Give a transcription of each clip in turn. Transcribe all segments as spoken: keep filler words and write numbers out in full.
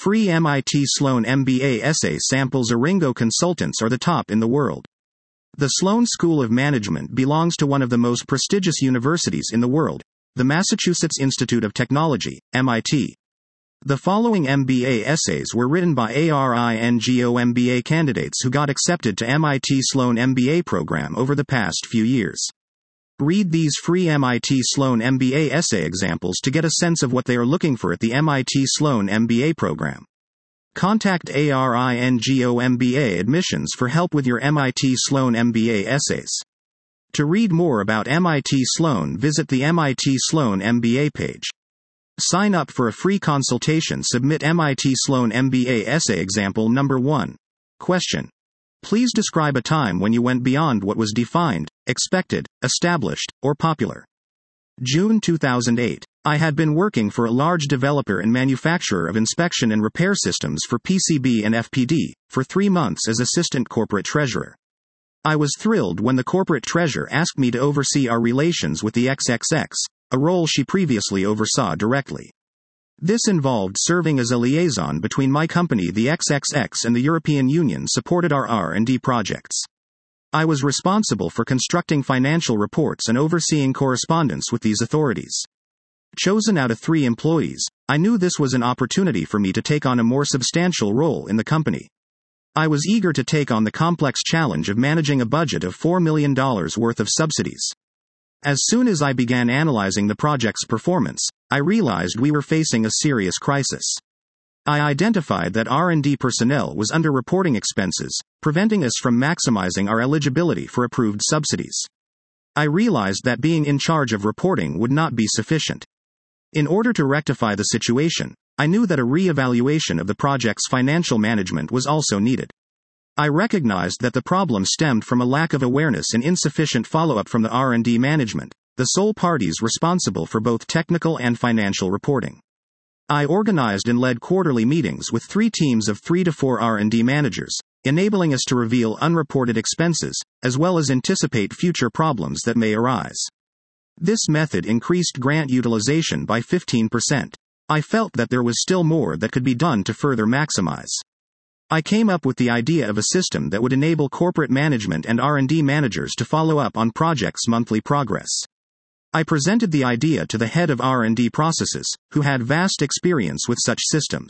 free M I T Sloan M B A essay samples. Aringo Consultants are the top in the world. The Sloan School of Management belongs to one of the most prestigious universities in the world, the Massachusetts Institute of Technology, M I T. The following M B A essays were written by Aringo M B A candidates who got accepted to M I T Sloan M B A program over the past few years. Read these free M I T Sloan M B A essay examples to get a sense of what they are looking for at the M I T Sloan M B A program. Contact Aringo M B A Admissions for help with your M I T Sloan M B A essays. To read more about M I T Sloan, visit the M I T Sloan M B A page. Sign up for a free consultation. Submit M I T Sloan M B A essay example number one. Question. Please describe a time when you went beyond what was defined, expected, established, or popular. June two thousand eight. I had been working for a large developer and manufacturer of inspection and repair systems for P C B and F P D, for three months as assistant corporate treasurer. I was thrilled when the corporate treasurer asked me to oversee our relations with the triple X, a role she previously oversaw directly. This involved serving as a liaison between my company, the triple X, and the European Union supported our R and D projects. I was responsible for constructing financial reports and overseeing correspondence with these authorities. Chosen out of three employees, I knew this was an opportunity for me to take on a more substantial role in the company. I was eager to take on the complex challenge of managing a budget of four million dollars worth of subsidies. As soon as I began analyzing the project's performance, I realized we were facing a serious crisis. I identified that R and D personnel was underreporting expenses, preventing us from maximizing our eligibility for approved subsidies. I realized that being in charge of reporting would not be sufficient. In order to rectify the situation, I knew that a re-evaluation of the project's financial management was also needed. I recognized that the problem stemmed from a lack of awareness and insufficient follow-up from the R and D management, the sole parties responsible for both technical and financial reporting. I organized and led quarterly meetings with three teams of three to four R and D managers, enabling us to reveal unreported expenses, as well as anticipate future problems that may arise. This method increased grant utilization by fifteen percent. I felt that there was still more that could be done to further maximize. I came up with the idea of a system that would enable corporate management and R and D managers to follow up on projects' monthly progress. I presented the idea to the head of R and D processes, who had vast experience with such systems.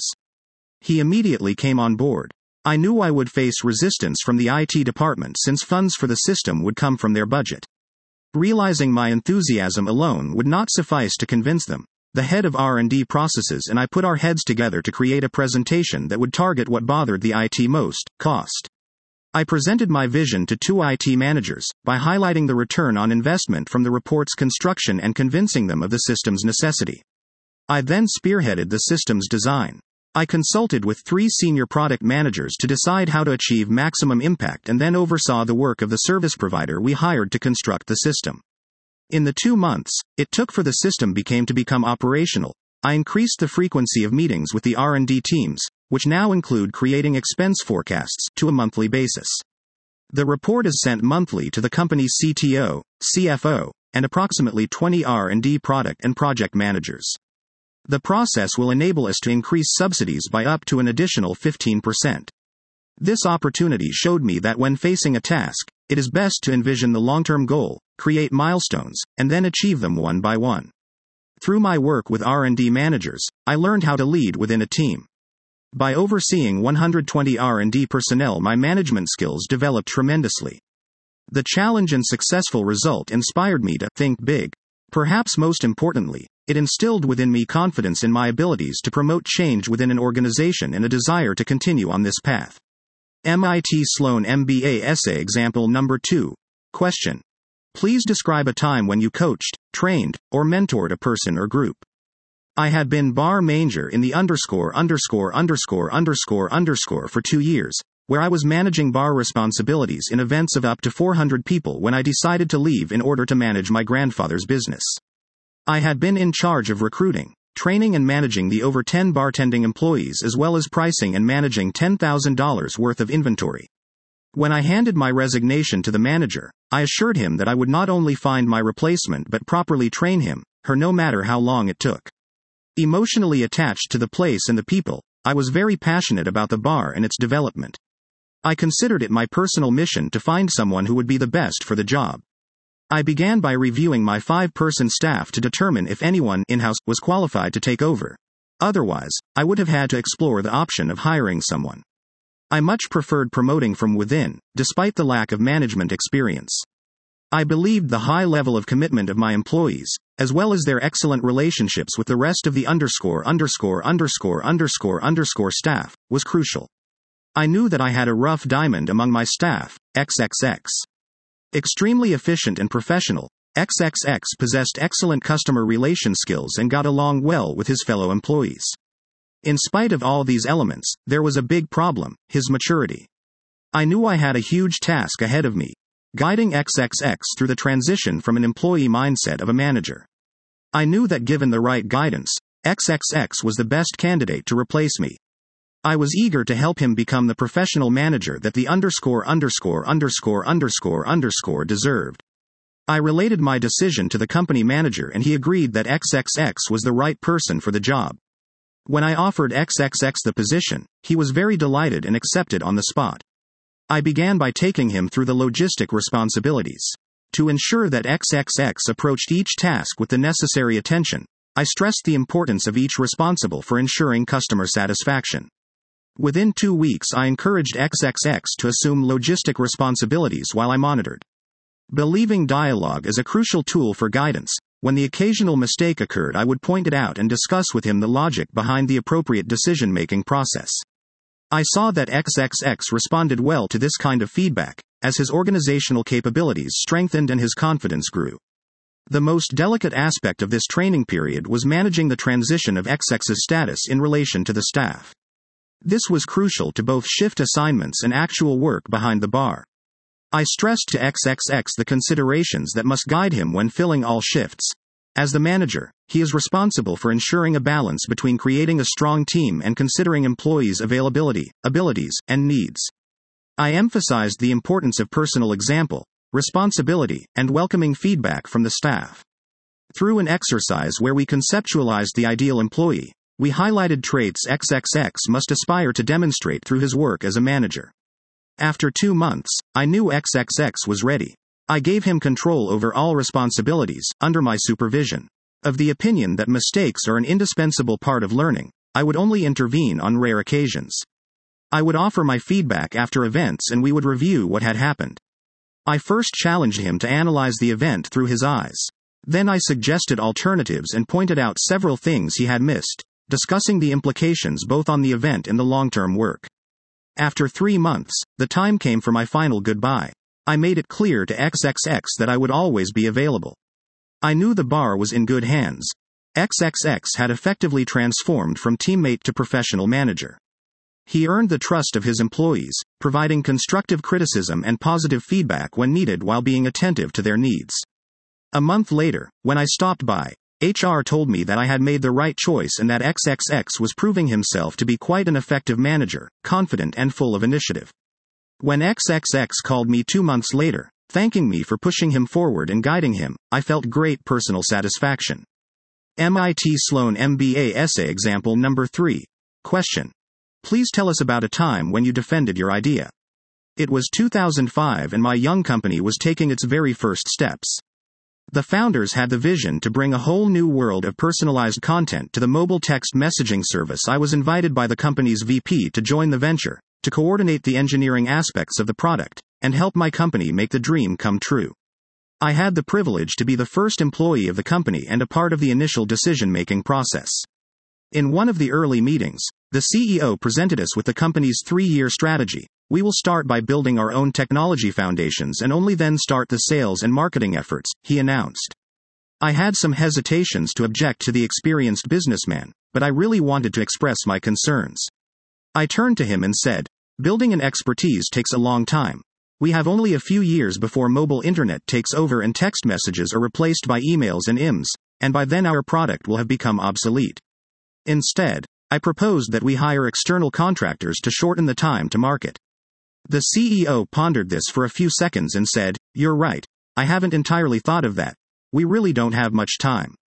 He immediately came on board. I knew I would face resistance from the I T department since funds for the system would come from their budget. Realizing my enthusiasm alone would not suffice to convince them, the head of R and D processes and I put our heads together to create a presentation that would target what bothered the I T most: cost. I presented my vision to two I T managers, by highlighting the return on investment from the report's construction and convincing them of the system's necessity. I then spearheaded the system's design. I consulted with three senior product managers to decide how to achieve maximum impact and then oversaw the work of the service provider we hired to construct the system. In the two months it took for the system became to become operational, I increased the frequency of meetings with the R and D teams, which now include creating expense forecasts, to a monthly basis. The report is sent monthly to the company's C T O, C F O, and approximately twenty R and D product and project managers. The process will enable us to increase subsidies by up to an additional fifteen percent. This opportunity showed me that when facing a task, it is best to envision the long-term goal, create milestones, and then achieve them one by one. Through my work with R and D managers, I learned how to lead within a team. By overseeing one hundred twenty R and D personnel, my management skills developed tremendously. The challenge and successful result inspired me to think big. Perhaps most importantly, it instilled within me confidence in my abilities to promote change within an organization and a desire to continue on this path. M I T Sloan M B A essay example number two. Question. Please describe a time when you coached, trained, or mentored a person or group. I had been bar manager in the underscore underscore underscore underscore underscore for two years, where I was managing bar responsibilities in events of up to four hundred people when I decided to leave in order to manage my grandfather's business. I had been in charge of recruiting, training and managing the over ten bartending employees as well as pricing and managing ten thousand dollars worth of inventory. When I handed my resignation to the manager, I assured him that I would not only find my replacement but properly train him, her no matter how long it took. Emotionally attached to the place and the people, I was very passionate about the bar and its development. I considered it my personal mission to find someone who would be the best for the job. I began by reviewing my five-person staff to determine if anyone in-house was qualified to take over. Otherwise, I would have had to explore the option of hiring someone. I much preferred promoting from within, despite the lack of management experience. I believed the high level of commitment of my employees, as well as their excellent relationships with the rest of the underscore underscore underscore underscore underscore staff, was crucial. I knew that I had a rough diamond among my staff, triple X. Extremely efficient and professional, triple X possessed excellent customer relation skills and got along well with his fellow employees. In spite of all these elements, there was a big problem: his maturity. I knew I had a huge task ahead of me, guiding triple X through the transition from an employee mindset of a manager. I knew that given the right guidance, triple X was the best candidate to replace me. I was eager to help him become the professional manager that the underscore underscore underscore underscore underscore deserved. I related my decision to the company manager and he agreed that triple X was the right person for the job. When I offered triple X the position, he was very delighted and accepted on the spot. I began by taking him through the logistic responsibilities. To ensure that triple X approached each task with the necessary attention, I stressed the importance of each responsible for ensuring customer satisfaction. Within two weeks I encouraged triple X to assume logistic responsibilities while I monitored. Believing dialogue is a crucial tool for guidance, when the occasional mistake occurred I would point it out and discuss with him the logic behind the appropriate decision-making process. I saw that triple X responded well to this kind of feedback, as his organizational capabilities strengthened and his confidence grew. The most delicate aspect of this training period was managing the transition of triple X's status in relation to the staff. This was crucial to both shift assignments and actual work behind the bar. I stressed to triple X the considerations that must guide him when filling all shifts. As the manager, he is responsible for ensuring a balance between creating a strong team and considering employees' availability, abilities, and needs. I emphasized the importance of personal example, responsibility, and welcoming feedback from the staff. Through an exercise where we conceptualized the ideal employee, we highlighted traits triple X must aspire to demonstrate through his work as a manager. After two months, I knew triple X was ready. I gave him control over all responsibilities, under my supervision. Of the opinion that mistakes are an indispensable part of learning, I would only intervene on rare occasions. I would offer my feedback after events and we would review what had happened. I first challenged him to analyze the event through his eyes. Then I suggested alternatives and pointed out several things he had missed, discussing the implications both on the event and the long-term work. After three months, the time came for my final goodbye. I made it clear to triple X that I would always be available. I knew the bar was in good hands. triple X had effectively transformed from teammate to professional manager. He earned the trust of his employees, providing constructive criticism and positive feedback when needed while being attentive to their needs. A month later, when I stopped by, H R told me that I had made the right choice and that triple X was proving himself to be quite an effective manager, confident and full of initiative. When triple X called me two months later, thanking me for pushing him forward and guiding him, I felt great personal satisfaction. M I T Sloan M B A essay example number three. Question. Please tell us about a time when you defended your idea. It was two thousand five and my young company was taking its very first steps. The founders had the vision to bring a whole new world of personalized content to the mobile text messaging service. I was invited by the company's V P to join the venture, to coordinate the engineering aspects of the product, and help my company make the dream come true. I had the privilege to be the first employee of the company and a part of the initial decision-making process. In one of the early meetings, the C E O presented us with the company's three-year strategy. We will start by building our own technology foundations and only then start the sales and marketing efforts, he announced. I had some hesitations to object to the experienced businessman, but I really wanted to express my concerns. I turned to him and said, building an expertise takes a long time. We have only a few years before mobile internet takes over and text messages are replaced by emails and I M S, and by then our product will have become obsolete. Instead, I proposed that we hire external contractors to shorten the time to market. The C E O pondered this for a few seconds and said, you're right. I haven't entirely thought of that. We really don't have much time.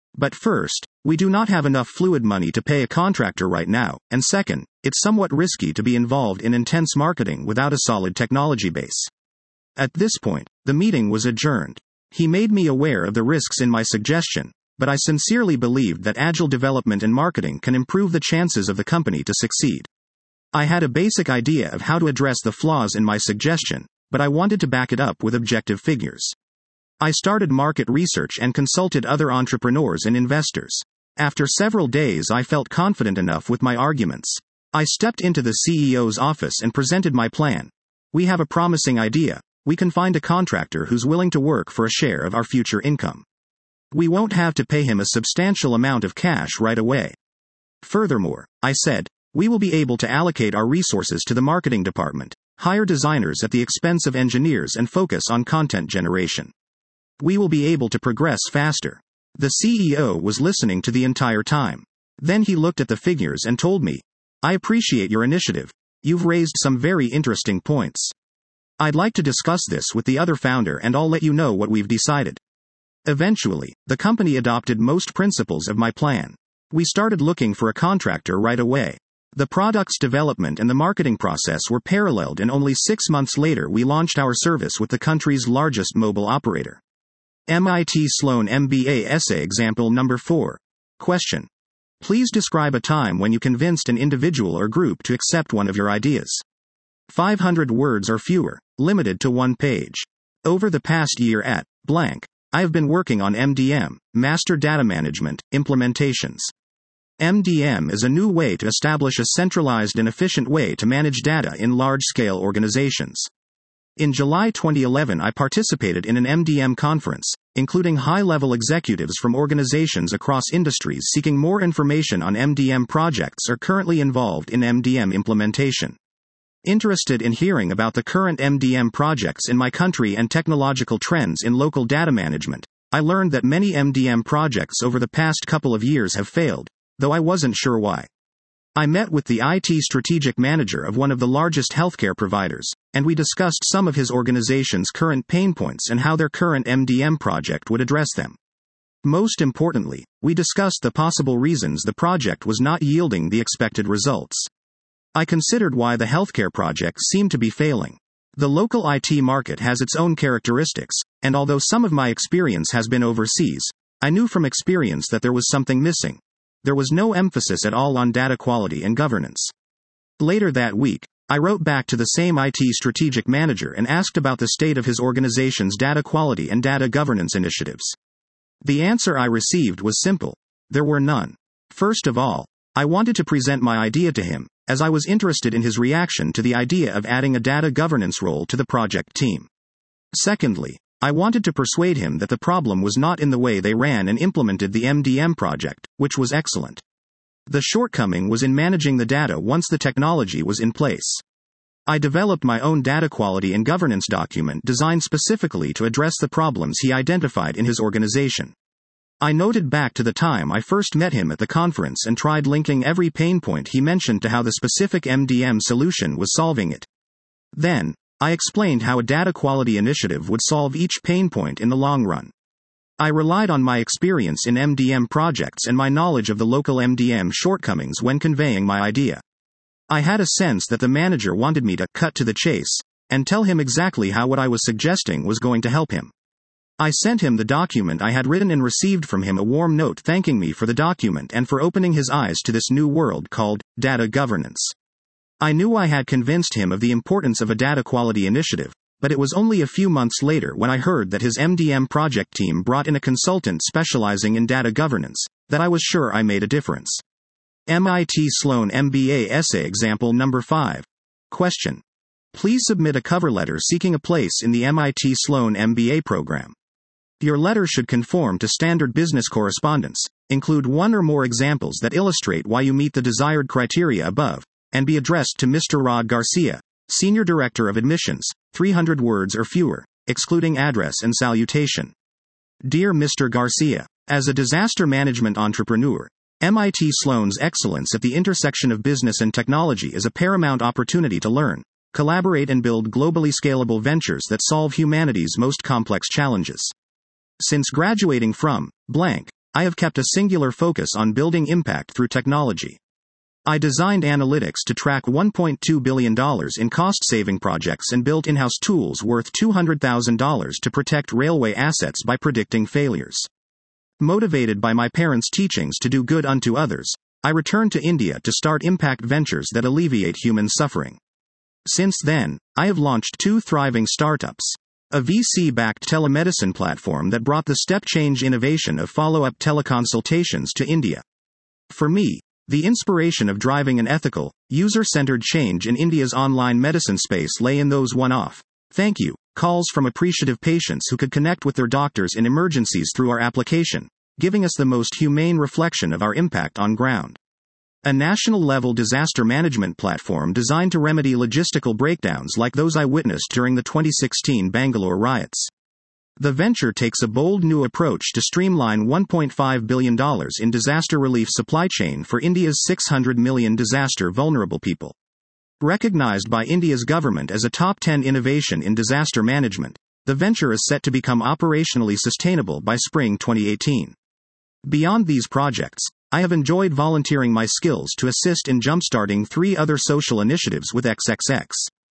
But first, we do not have enough fluid money to pay a contractor right now, and second, it's somewhat risky to be involved in intense marketing without a solid technology base. At this point, the meeting was adjourned. He made me aware of the risks in my suggestion, but I sincerely believed that agile development and marketing can improve the chances of the company to succeed. I had a basic idea of how to address the flaws in my suggestion, but I wanted to back it up with objective figures. I started market research and consulted other entrepreneurs and investors. After several days, I felt confident enough with my arguments. I stepped into the C E O's office and presented my plan. We have a promising idea. We can find a contractor who's willing to work for a share of our future income. We won't have to pay him a substantial amount of cash right away. Furthermore, I said, we will be able to allocate our resources to the marketing department, hire designers at the expense of engineers, and focus on content generation. We will be able to progress faster. The C E O was listening to the entire time. Then he looked at the figures and told me, I appreciate your initiative. You've raised some very interesting points. I'd like to discuss this with the other founder and I'll let you know what we've decided. Eventually, the company adopted most principles of my plan. We started looking for a contractor right away. The product's development and the marketing process were paralleled, and only six months later we launched our service with the country's largest mobile operator. M I T Sloan M B A Essay Example Number four. Question. Please describe a time when you convinced an individual or group to accept one of your ideas. five hundred words or fewer, limited to one page. Over the past year at blank, I have been working on M D M, Master Data Management, implementations. M D M is a new way to establish a centralized and efficient way to manage data in large-scale organizations. In July twenty eleven, I participated in an M D M conference, including high-level executives from organizations across industries seeking more information on M D M projects or currently involved in M D M implementation. Interested in hearing about the current M D M projects in my country and technological trends in local data management, I learned that many M D M projects over the past couple of years have failed, though I wasn't sure why. I met with the I T strategic manager of one of the largest healthcare providers, and we discussed some of his organization's current pain points and how their current M D M project would address them. Most importantly, we discussed the possible reasons the project was not yielding the expected results. I considered why the healthcare projects seemed to be failing. The local I T market has its own characteristics, and although some of my experience has been overseas, I knew from experience that there was something missing. There was no emphasis at all on data quality and governance. Later that week, I wrote back to the same I T strategic manager and asked about the state of his organization's data quality and data governance initiatives. The answer I received was simple. There were none. First of all, I wanted to present my idea to him, as I was interested in his reaction to the idea of adding a data governance role to the project team. Secondly, I wanted to persuade him that the problem was not in the way they ran and implemented the M D M project, which was excellent. The shortcoming was in managing the data once the technology was in place. I developed my own data quality and governance document designed specifically to address the problems he identified in his organization. I noted back to the time I first met him at the conference and tried linking every pain point he mentioned to how the specific M D M solution was solving it. Then, I explained how a data quality initiative would solve each pain point in the long run. I relied on my experience in M D M projects and my knowledge of the local M D M shortcomings when conveying my idea. I had a sense that the manager wanted me to cut to the chase and tell him exactly how what I was suggesting was going to help him. I sent him the document I had written and received from him a warm note thanking me for the document and for opening his eyes to this new world called data governance. I knew I had convinced him of the importance of a data quality initiative, but it was only a few months later when I heard that his M D M project team brought in a consultant specializing in data governance, that I was sure I made a difference. M I T Sloan M B A Essay Example Number five. Question. Please submit a cover letter seeking a place in the M I T Sloan M B A program. Your letter should conform to standard business correspondence, include one or more examples that illustrate why you meet the desired criteria above, and be addressed to Mister Rod Garcia, Senior Director of Admissions, three hundred words or fewer, excluding address and salutation. Dear Mister Garcia, as a disaster management entrepreneur, M I T Sloan's excellence at the intersection of business and technology is a paramount opportunity to learn, collaborate and build globally scalable ventures that solve humanity's most complex challenges. Since graduating from blank, I have kept a singular focus on building impact through technology. I designed analytics to track one point two billion dollars in cost-saving projects and built in-house tools worth two hundred thousand dollars to protect railway assets by predicting failures. Motivated by my parents' teachings to do good unto others, I returned to India to start impact ventures that alleviate human suffering. Since then, I have launched two thriving startups. A V C-backed telemedicine platform that brought the step-change innovation of follow-up teleconsultations to India. For me, the inspiration of driving an ethical, user-centered change in India's online medicine space lay in those one-off, thank you, calls from appreciative patients who could connect with their doctors in emergencies through our application, giving us the most humane reflection of our impact on ground. A national-level disaster management platform designed to remedy logistical breakdowns like those I witnessed during the twenty sixteen Bangalore riots. The venture takes a bold new approach to streamline one point five billion dollars in disaster relief supply chain for India's six hundred million disaster-vulnerable people. Recognized by India's government as a top ten innovation in disaster management, the venture is set to become operationally sustainable by spring twenty eighteen. Beyond these projects, I have enjoyed volunteering my skills to assist in jumpstarting three other social initiatives with X X X.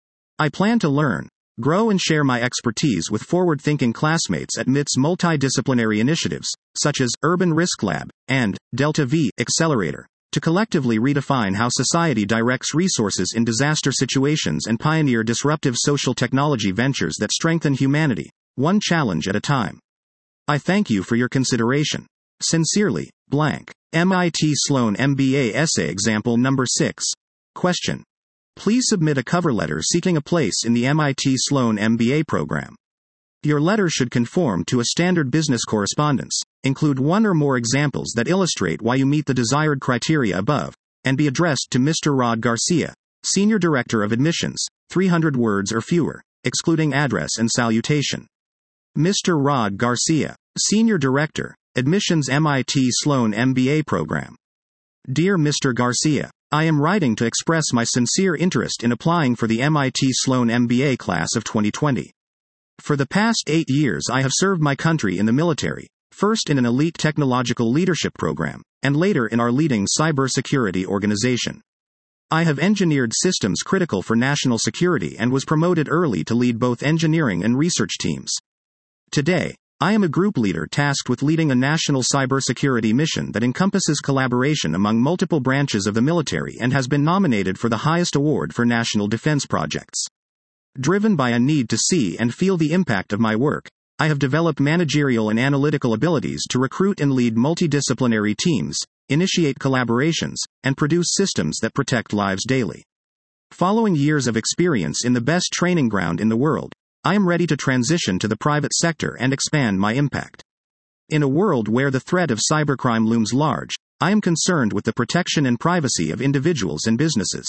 I plan to learn, grow and share my expertise with forward-thinking classmates at M I T's multidisciplinary initiatives, such as Urban Risk Lab and Delta V Accelerator, to collectively redefine how society directs resources in disaster situations and pioneer disruptive social technology ventures that strengthen humanity, one challenge at a time. I thank you for your consideration. Sincerely, blank. M I T Sloan M B A Essay Example Number six. Question. Please submit a cover letter seeking a place in the M I T Sloan M B A program. Your letter should conform to a standard business correspondence, include one or more examples that illustrate why you meet the desired criteria above, and be addressed to Mister Rod Garcia, Senior Director of Admissions, three hundred words or fewer, excluding address and salutation. Mister Rod Garcia, Senior Director, Admissions M I T Sloan M B A Program. Dear Mister Garcia, I am writing to express my sincere interest in applying for the M I T Sloan M B A class of twenty twenty. For the past eight years I have served my country in the military, first in an elite technological leadership program, and later in our leading cybersecurity organization. I have engineered systems critical for national security and was promoted early to lead both engineering and research teams. Today, I am a group leader tasked with leading a national cybersecurity mission that encompasses collaboration among multiple branches of the military and has been nominated for the highest award for national defense projects. Driven by a need to see and feel the impact of my work, I have developed managerial and analytical abilities to recruit and lead multidisciplinary teams, initiate collaborations, and produce systems that protect lives daily. Following years of experience in the best training ground in the world, I am ready to transition to the private sector and expand my impact. In a world where the threat of cybercrime looms large, I am concerned with the protection and privacy of individuals and businesses.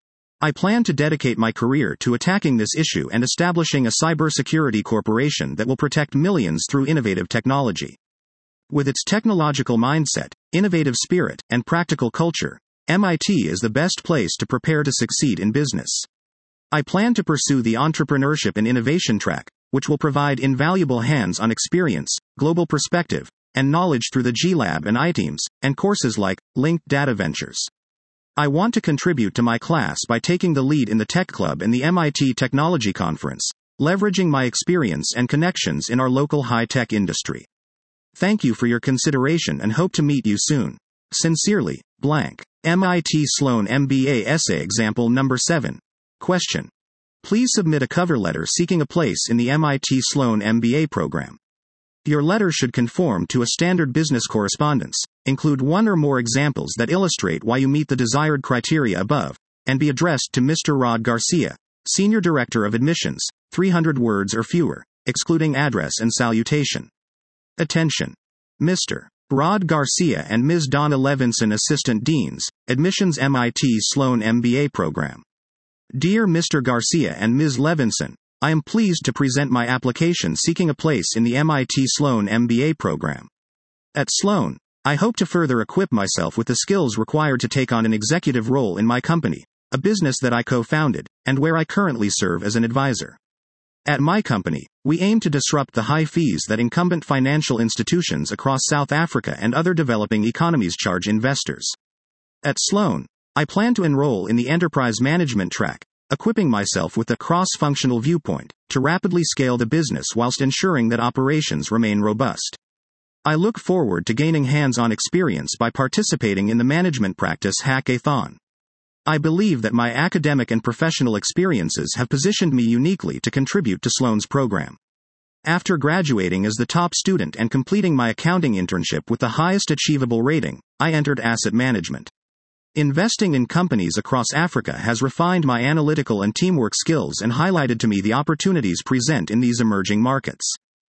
I plan to dedicate my career to attacking this issue and establishing a cybersecurity corporation that will protect millions through innovative technology. With its technological mindset, innovative spirit, and practical culture, M I T is the best place to prepare to succeed in business. I plan to pursue the entrepreneurship and innovation track, which will provide invaluable hands-on experience, global perspective, and knowledge through the G Lab and iTeams, and courses like Linked Data Ventures. I want to contribute to my class by taking the lead in the Tech Club and the M I T Technology Conference, leveraging my experience and connections in our local high-tech industry. Thank you for your consideration and hope to meet you soon. Sincerely, blank. M I T Sloan M B A Essay Example Number seven. Question. Please submit a cover letter seeking a place in the M I T Sloan M B A program. Your letter should conform to a standard business correspondence, include one or more examples that illustrate why you meet the desired criteria above, and be addressed to Mister Rod Garcia, Senior Director of Admissions, three hundred words or fewer, excluding address and salutation. Attention. Mister Rod Garcia and Miz Donna Levinson, Assistant Deans, Admissions M I T Sloan M B A Program. Dear Mister Garcia and Miz Levinson, I am pleased to present my application seeking a place in the M I T Sloan M B A program. At Sloan, I hope to further equip myself with the skills required to take on an executive role in my company, a business that I co-founded, and where I currently serve as an advisor. At my company, we aim to disrupt the high fees that incumbent financial institutions across South Africa and other developing economies charge investors. At Sloan, I plan to enroll in the enterprise management track, equipping myself with a cross-functional viewpoint to rapidly scale the business whilst ensuring that operations remain robust. I look forward to gaining hands-on experience by participating in the management practice hackathon. I believe that my academic and professional experiences have positioned me uniquely to contribute to Sloan's program. After graduating as the top student and completing my accounting internship with the highest achievable rating, I entered asset management. Investing in companies across Africa has refined my analytical and teamwork skills and highlighted to me the opportunities present in these emerging markets.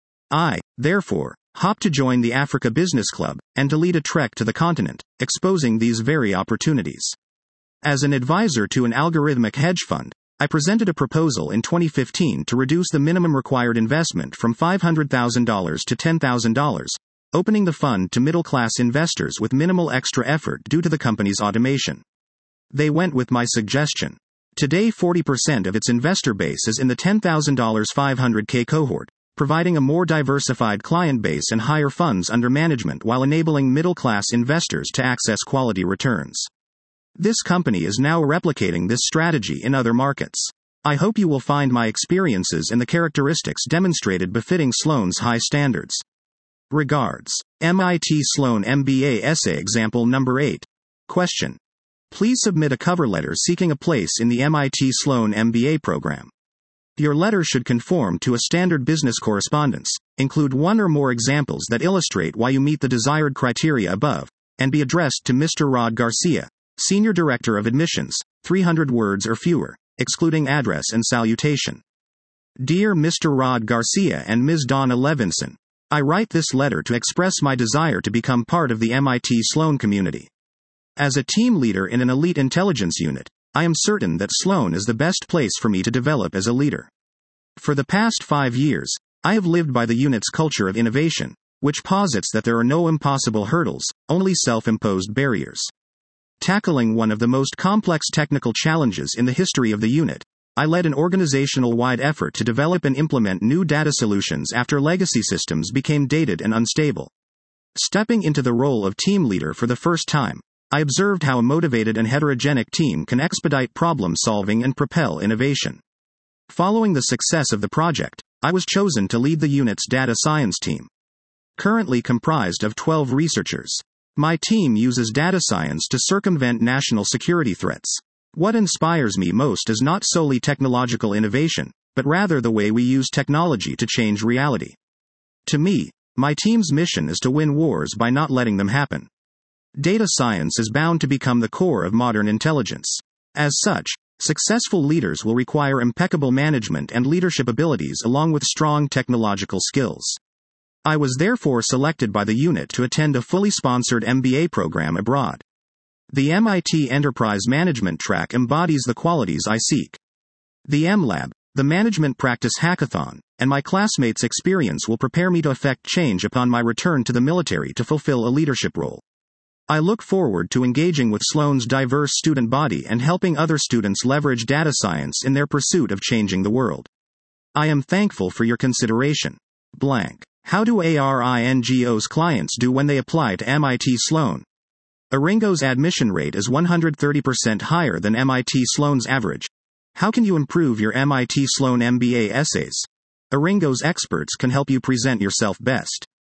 I, therefore, hope to join the Africa Business Club and to lead a trek to the continent, exposing these very opportunities. As an advisor to an algorithmic hedge fund, I presented a proposal in twenty fifteen to reduce the minimum required investment from five hundred thousand dollars to ten thousand dollars, opening the fund to middle-class investors with minimal extra effort due to the company's automation. They went with my suggestion. Today forty percent of its investor base is in the ten thousand to five hundred thousand cohort, providing a more diversified client base and higher funds under management while enabling middle-class investors to access quality returns. This company is now replicating this strategy in other markets. I hope you will find my experiences and the characteristics demonstrated befitting Sloan's high standards. Regards. M I T Sloan M B A Essay Example Number eight. Question. Please submit a cover letter seeking a place in the M I T Sloan M B A program. Your letter should conform to a standard business correspondence, include one or more examples that illustrate why you meet the desired criteria above, and be addressed to Mister Rod Garcia, Senior Director of Admissions, three hundred words or fewer, excluding address and salutation. Dear Mister Rod Garcia and Miz Donna Levinson, I write this letter to express my desire to become part of the M I T Sloan community. As a team leader in an elite intelligence unit, I am certain that Sloan is the best place for me to develop as a leader. For the past five years, I have lived by the unit's culture of innovation, which posits that there are no impossible hurdles, only self-imposed barriers. Tackling one of the most complex technical challenges in the history of the unit, I led an organizational-wide effort to develop and implement new data solutions after legacy systems became dated and unstable. Stepping into the role of team leader for the first time, I observed how a motivated and heterogenic team can expedite problem-solving and propel innovation. Following the success of the project, I was chosen to lead the unit's data science team. Currently comprised of twelve researchers, my team uses data science to circumvent national security threats. What inspires me most is not solely technological innovation, but rather the way we use technology to change reality. To me, my team's mission is to win wars by not letting them happen. Data science is bound to become the core of modern intelligence. As such, successful leaders will require impeccable management and leadership abilities along with strong technological skills. I was therefore selected by the unit to attend a fully sponsored M B A program abroad. The M I T Enterprise Management track embodies the qualities I seek. The M Lab, the Management Practice Hackathon, and my classmates' experience will prepare me to effect change upon my return to the military to fulfill a leadership role. I look forward to engaging with Sloan's diverse student body and helping other students leverage data science in their pursuit of changing the world. I am thankful for your consideration. Blank. How do ARINGO's clients do when they apply to M I T Sloan? Aringo's admission rate is one hundred thirty percent higher than M I T Sloan's average. How can you improve your M I T Sloan M B A essays? Aringo's experts can help you present yourself best.